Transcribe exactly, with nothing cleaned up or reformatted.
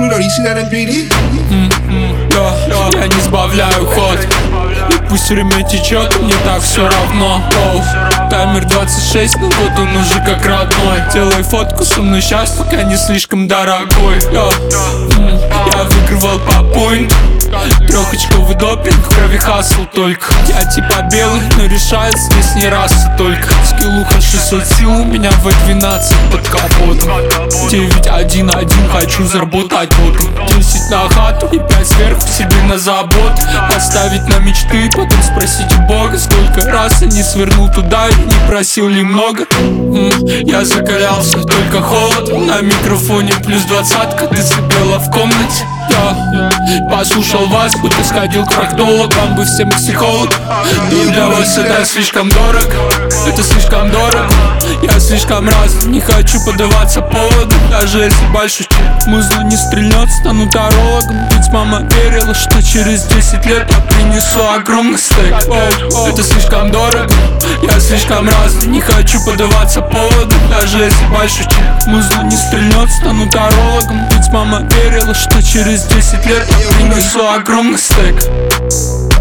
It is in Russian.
screwed up, you see that in three D? Я, я не сбавляю ход, и пусть время течет, мне так все равно. Оу, таймер двадцать шесть, но вот он уже как родной. Делай фотку со мной сейчас, пока не слишком дорогой. Я, я выигрывал по поинту, трехочковый допинг, в крови хасл только. Я типа белый, но решает здесь не раса только. Скиллуха шестьсот сил, у меня вэ двенадцать под капотом. Девять один один, хочу заработать воду. Десять на хату и пять сверху себе на забот. Поставить на мечты, потом спросить у Бога, сколько раз я не свернул туда и не просил ли много. М-м, Я закалялся, только холод. На микрофоне плюс двадцатка, ты сыпела в комнате. Я послушал вас, будто сходил к проктологу. Вам бы всем психолог, но для вас это слишком дорого. Это слишком дорого. Я слишком разный, не хочу поддаваться поводу. Даже если большой музло не стрельнет, стану тарологом. Ведь мама верила, что через десять лет я принесу огромный стейк. Оу, это слишком дорого. Я слишком разный, не хочу поддаваться поводу. Даже если большой музло не стрельнет, стану тарологом. Ведь мама верила, что через десять лет я принесу огромный стейк.